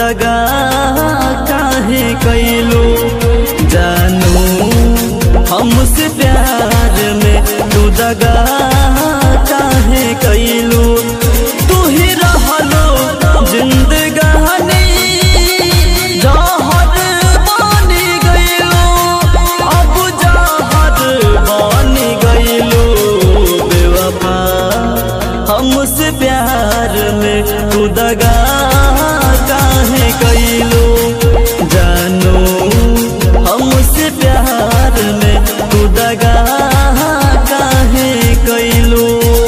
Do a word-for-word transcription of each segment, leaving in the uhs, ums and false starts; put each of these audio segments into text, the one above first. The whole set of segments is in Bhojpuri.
दगा काहे कैलू जानू हमसे प्यार में तू दगा काहे कैलू तू ही रहलो जिंदगानी जहर बनी गइलो अब जहर बनी गइलो बेवफा हमसे प्यार में तू दगा काहे कैलू जानू हमसे प्यार में तू दगा काहे कैलू।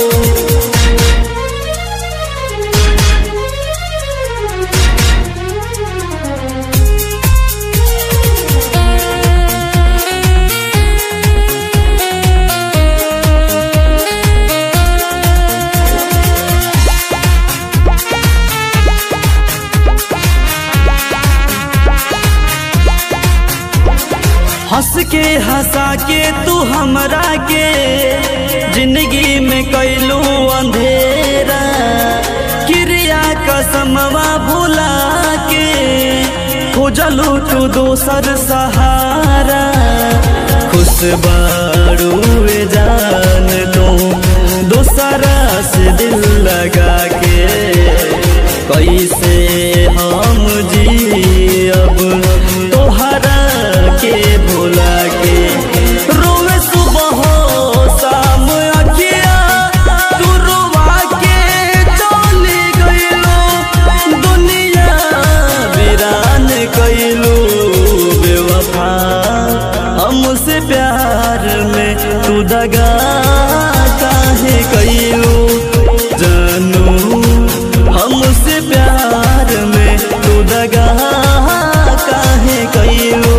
हंस के हंसा के तू हमरा के जिंदगी में कैलू अंधेरा क्रिया कसमवा भुला के खोजलू तू दोसर सहारा खुश बारू जान तू दोसरा से दिल लगा के कैसे हम जी अब तोहरा के भुला के रोवे सुबह शाम अखिया तू रोवा के चली गइलो दुनिया वीरान कैलू बेवफा हमसे प्यार में तू दगा काहे कैलू जानू हमसे प्यार में तू दगा काहे कैलू।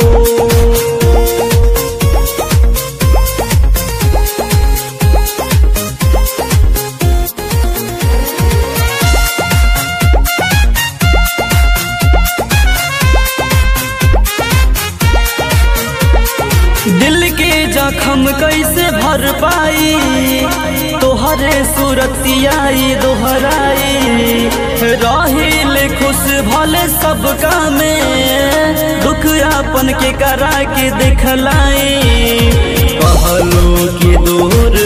दिल के जख्म कैसे भर पाई तोहरे सूरतियाई दोहराई रहिल खुश भले सबका में दुख अपन के करा के दिखलाई कहलो कि दूर